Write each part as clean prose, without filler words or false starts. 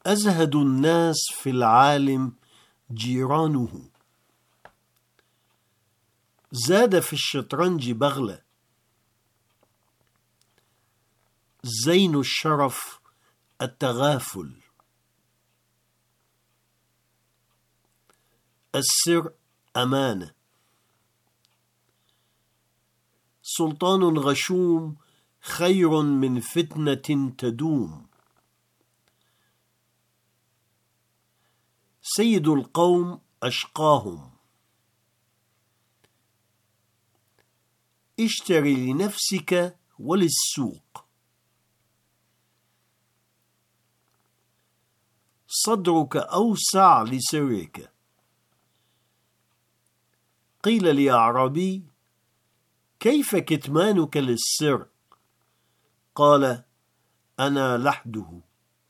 أزهد الناس في العالم جيرانه. زاد في الشطرنج بغلة. زين الشرف التغافل. السر أمانة. سلطان غشوم خير من فتنة تدوم. سيد القوم أشقاهم. اشتري لنفسك وللسوق. صدرك أوسع لسرك. قيل لأعرابي: كيف كتمانك للسر؟ قال: أنا لحده.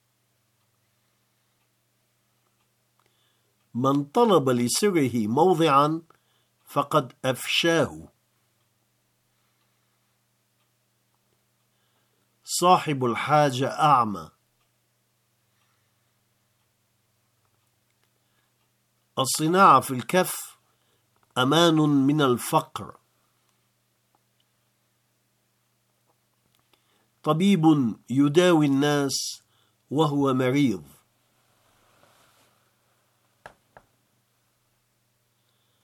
من طلب لسره موضعا فقد أفشاه. صاحب الحاجة أعمى. الصناعة في الكف أمان من الفقر. طبيب يداوي الناس وهو مريض.